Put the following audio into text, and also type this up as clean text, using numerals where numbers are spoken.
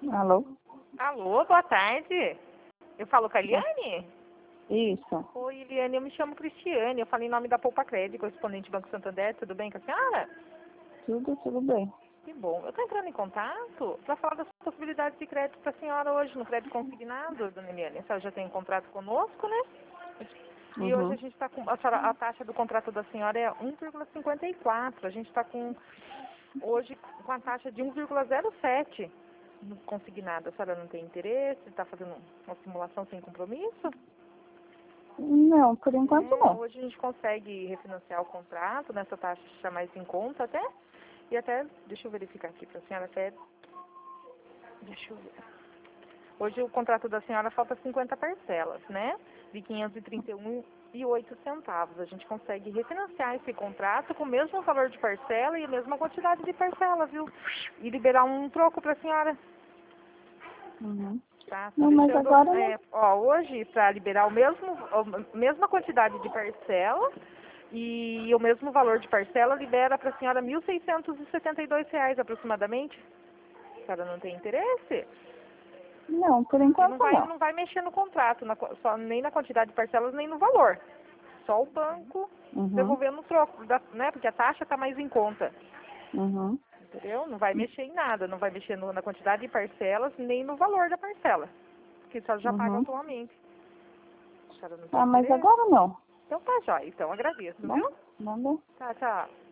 Alô? Alô, boa tarde. Eu falo com a Eliane? Isso. Oi, Eliane, eu me chamo Cristiane. Eu falo em nome da Poupa Crédito, correspondente Banco Santander. Tudo bem com a senhora? Tudo bem. Que bom. Eu estou entrando em contato para falar das possibilidades de crédito para a senhora hoje, no crédito consignado, dona Eliane. A senhora já tem um contrato conosco, né? E hoje a gente está com... A taxa do contrato da senhora é 1,54. A gente está hoje com a taxa de 1,07 no consignado. A senhora não tem interesse? Está fazendo uma simulação sem compromisso? Não, por enquanto não. Hoje a gente consegue refinanciar o contrato nessa taxa já mais em conta até. E até, deixa eu verificar aqui para a senhora até. Deixa eu ver. Hoje o contrato da senhora falta 50 parcelas, né? De 531,08 centavos. A gente consegue refinanciar esse contrato com o mesmo valor de parcela e a mesma quantidade de parcela, viu? E liberar um troco para a senhora. Tá? Não, mas agora não. Hoje, para liberar a mesma quantidade de parcela e o mesmo valor de parcela, libera para a senhora R$ 1.672 aproximadamente. A senhora não tem interesse? Não, por E enquanto não. não vai mexer no contrato, nem na quantidade de parcelas, nem no valor. Só o banco devolvendo o troco, né? Porque a taxa está mais em conta. Entendeu? Não vai mexer em nada, não vai mexer na quantidade de parcelas, nem no valor da parcela. Que só já paga atualmente. A senhora não tem Ah, mas interesse? agora não. Então tá, jóia. Então agradeço, Bom, viu? não. Tá, tchau.